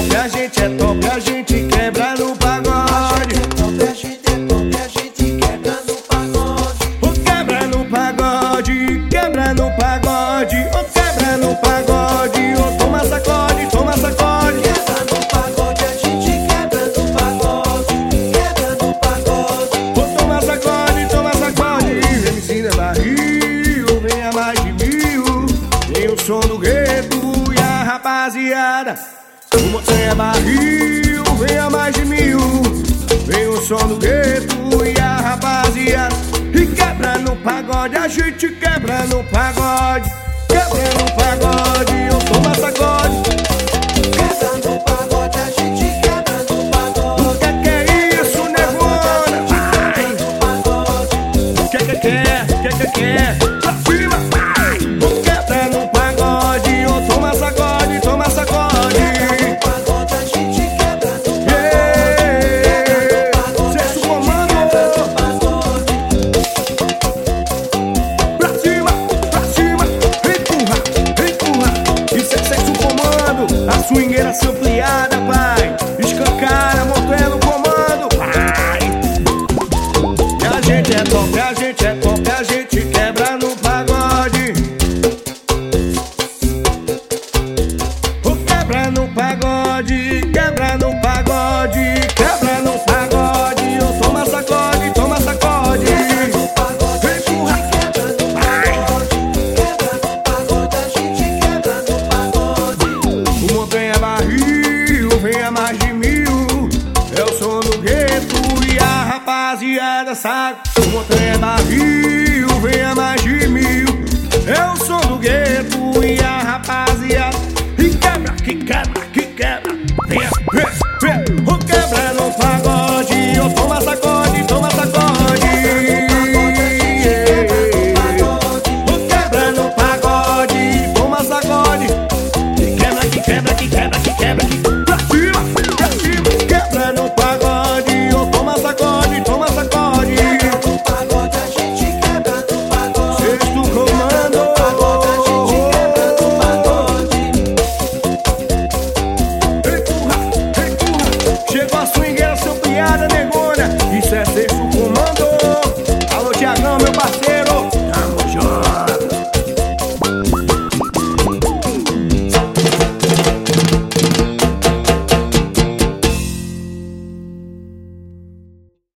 top, a gente é top, a gente quebra no pagode. A gente é top, a gente quebra no pagode. O quebra no pagode, quebra no pagode, o quebra no pagode, o toma sacode, toma sacode. Quebra no pagode, a gente quebra no pagode. Quebra no pagode. O toma sacode, toma sacode. MC da barril, vem a mais de 1000. Tem o som do gueto e a rapaziada. O montanha barril, vem a mais de 1000. Vem o som do gueto e a rapaziada. E quebra no pagode, a gente quebra no pagode. Quebra no pagode, o toma sacode. Quebra no pagode, a gente quebra no pagode. O que é isso, negona? Vai! O que é? Pra cima, vai! O quebra no pagode, o toma sacode, toma sacode. No pagode, a gente quebra no pagode. Sexto comando. Pra cima, empurra, empurra. Isso é sexto comando. A swingueira ampliada, pai. Escancara, montanha no comando, pai. E a gente é top, a gente é top, a gente quebra no pagode. O quebra no pagode, quebra no pagode, quebra no pagode. O toma sacode, toma sacode. No pagode, a gente quebra no pagode. Quebra no pagode, a gente quebra no pagode. O montanha barril, vem a mais de 1000. É o som do gueto e a rapaziada sabe. O montanha barril, vem a mais de 1000. É o som do gueto e a rapaziada. E quebra, que quebra, que quebra. Vem, o quebra no pagode.